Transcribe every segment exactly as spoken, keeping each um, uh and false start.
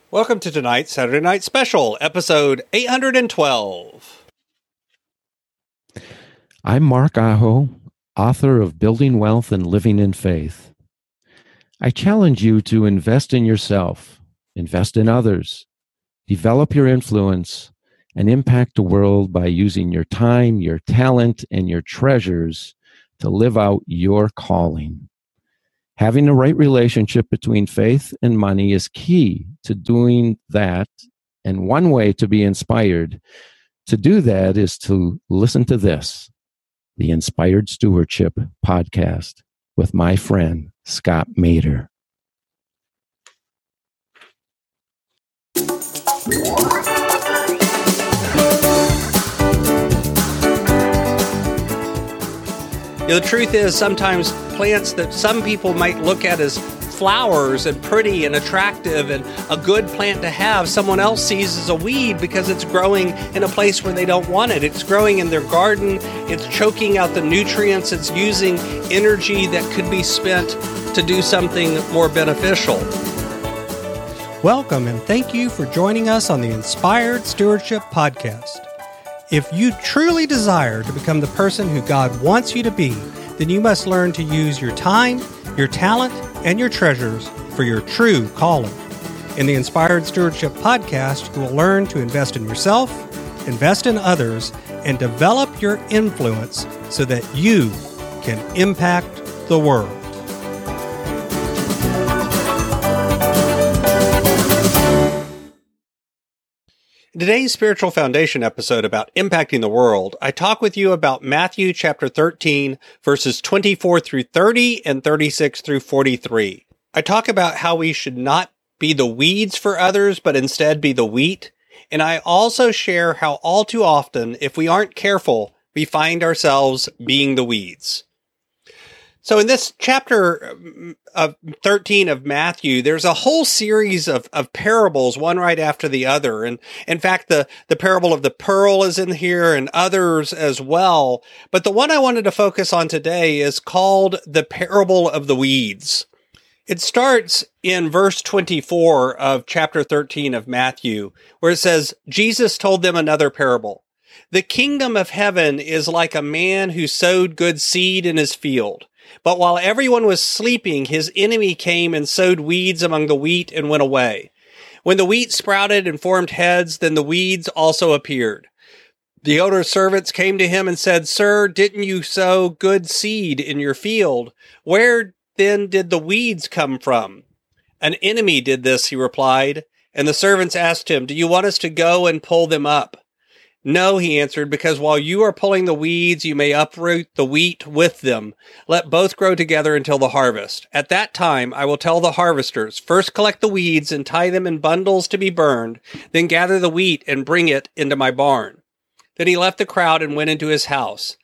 Welcome to tonight's Saturday Night Special, episode eight hundred twelve. I'm Mark Aho, author of Building Wealth and Living in Faith. I challenge you to invest in yourself, invest in others, develop your influence, and impact the world by using your time, your talent, and your treasures to live out your calling. Having the right relationship between faith and money is key to doing that, and one way to be inspired to do that is to listen to this, the Inspired Stewardship Podcast with my friend, Scott Mader. You know, the truth is, sometimes plants that some people might look at as flowers and pretty and attractive and a good plant to have, someone else sees as a weed because it's growing in a place where they don't want it. It's growing in their garden. It's choking out the nutrients. It's using energy that could be spent to do something more beneficial. Welcome and thank you for joining us on the Inspired Stewardship Podcast. If you truly desire to become the person who God wants you to be, then you must learn to use your time, your talent, and your treasures for your true calling. In the Inspired Stewardship Podcast, you will learn to invest in yourself, invest in others, and develop your influence so that you can impact the world. In today's Spiritual Foundation episode about impacting the world, I talk with you about Matthew chapter thirteen, verses twenty-four through thirty and thirty-six through forty-three. I talk about how we should not be the weeds for others, but instead be the wheat. And I also share how all too often, if we aren't careful, we find ourselves being the weeds. So in this chapter of thirteen of Matthew, there's a whole series of, of parables, one right after the other. And in fact, the, the parable of the pearl is in here and others as well. But the one I wanted to focus on today is called the parable of the weeds. It starts in verse twenty-four of chapter thirteen of Matthew, where it says, Jesus told them another parable. The kingdom of heaven is like a man who sowed good seed in his field. But while everyone was sleeping, his enemy came and sowed weeds among the wheat and went away. When the wheat sprouted and formed heads, then the weeds also appeared. The owner's servants came to him and said, Sir, didn't you sow good seed in your field? Where then did the weeds come from? An enemy did this, he replied. And the servants asked him, Do you want us to go and pull them up? No, he answered, because while you are pulling the weeds, you may uproot the wheat with them. Let both grow together until the harvest. At that time, I will tell the harvesters, first collect the weeds and tie them in bundles to be burned, then gather the wheat and bring it into my barn. Then he left the crowd and went into his house.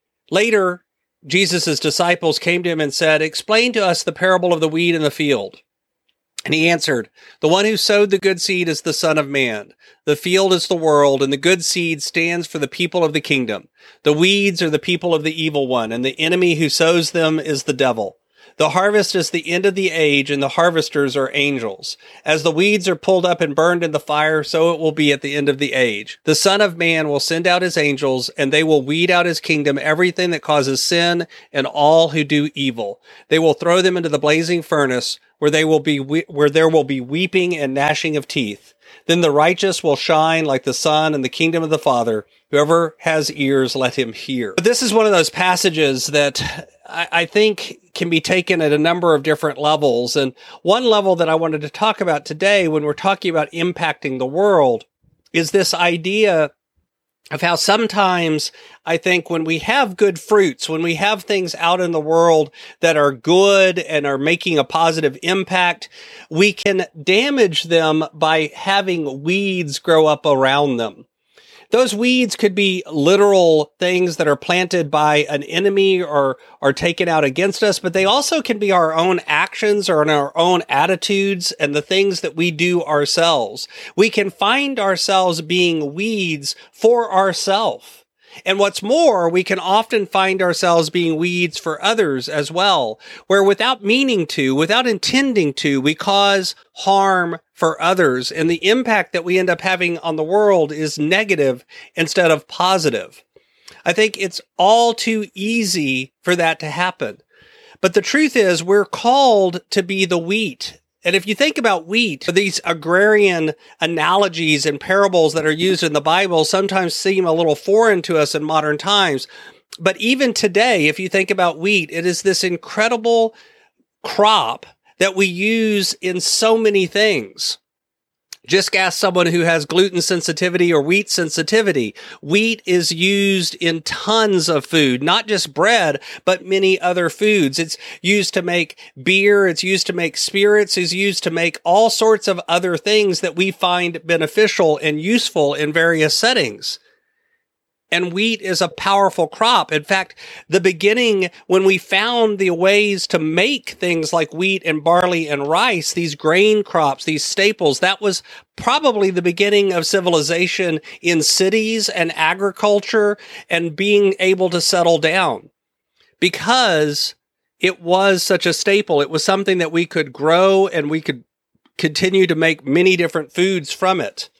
Later, Jesus' disciples came to him and said, Explain to us the parable of the weed in the field. And he answered, The one who sowed the good seed is the Son of Man. The field is the world, and the good seed stands for the people of the kingdom. The weeds are the people of the evil one, and the enemy who sows them is the devil. The harvest is the end of the age, and the harvesters are angels. As the weeds are pulled up and burned in the fire, so it will be at the end of the age. The Son of Man will send out his angels, and they will weed out his kingdom everything that causes sin and all who do evil. They will throw them into the blazing furnace, where they will be we- where there will be weeping and gnashing of teeth. Then the righteous will shine like the sun in the kingdom of the Father. Whoever has ears, let him hear. But this is one of those passages that I, I think can be taken at a number of different levels. And one level that I wanted to talk about today when we're talking about impacting the world is this idea of how sometimes I think when we have good fruits, when we have things out in the world that are good and are making a positive impact, we can damage them by having weeds grow up around them. Those weeds could be literal things that are planted by an enemy or are taken out against us, but they also can be our own actions or our own attitudes and the things that we do ourselves. We can find ourselves being weeds for ourselves. And what's more, we can often find ourselves being weeds for others as well, where without meaning to, without intending to, we cause harm for others. And the impact that we end up having on the world is negative instead of positive. I think it's all too easy for that to happen. But the truth is, we're called to be the wheat. And if you think about wheat, these agrarian analogies and parables that are used in the Bible sometimes seem a little foreign to us in modern times. But even today, if you think about wheat, it is this incredible crop that we use in so many things. Just ask someone who has gluten sensitivity or wheat sensitivity. Wheat is used in tons of food, not just bread, but many other foods. It's used to make beer. It's used to make spirits. It's used to make all sorts of other things that we find beneficial and useful in various settings. And wheat is a powerful crop. In fact, the beginning, when we found the ways to make things like wheat and barley and rice, these grain crops, these staples, that was probably the beginning of civilization in cities and agriculture and being able to settle down. Because it was such a staple. It was something that we could grow and we could continue to make many different foods from it.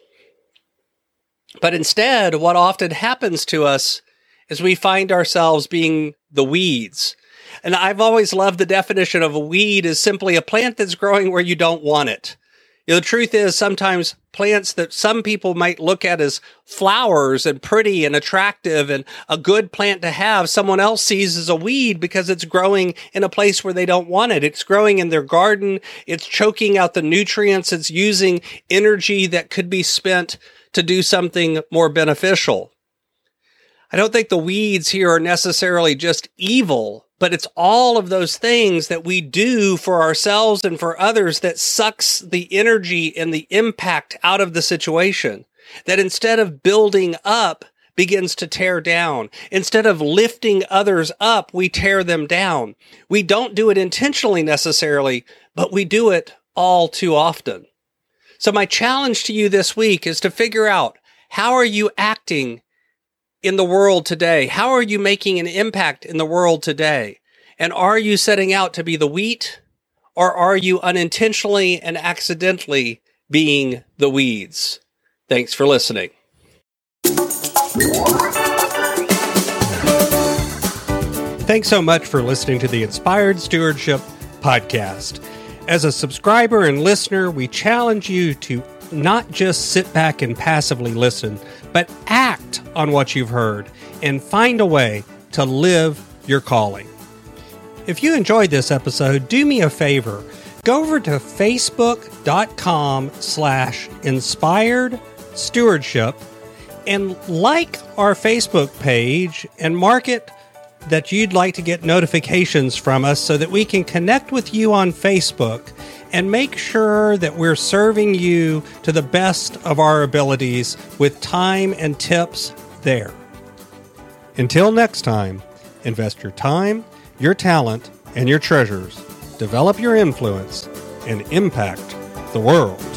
But instead, what often happens to us is we find ourselves being the weeds. And I've always loved the definition of a weed as simply a plant that's growing where you don't want it. You know, the truth is sometimes plants that some people might look at as flowers and pretty and attractive and a good plant to have, someone else sees as a weed because it's growing in a place where they don't want it. It's growing in their garden. It's choking out the nutrients. It's using energy that could be spent to do something more beneficial. I don't think the weeds here are necessarily just evil, but it's all of those things that we do for ourselves and for others that sucks the energy and the impact out of the situation. That instead of building up, begins to tear down. Instead of lifting others up, we tear them down. We don't do it intentionally necessarily, but we do it all too often. So my challenge to you this week is to figure out, how are you acting in the world today? How are you making an impact in the world today? And are you setting out to be the wheat, or are you unintentionally and accidentally being the weeds? Thanks for listening. Thanks so much for listening to the Inspired Stewardship Podcast. As a subscriber and listener, we challenge you to not just sit back and passively listen, but act on what you've heard and find a way to live your calling. If you enjoyed this episode, do me a favor. Go over to facebook.com slash inspired stewardship and like our Facebook page and mark it that you'd like to get notifications from us so that we can connect with you on Facebook and make sure that we're serving you to the best of our abilities with time and tips there. Until next time, invest your time, your talent, and your treasures. Develop your influence and impact the world.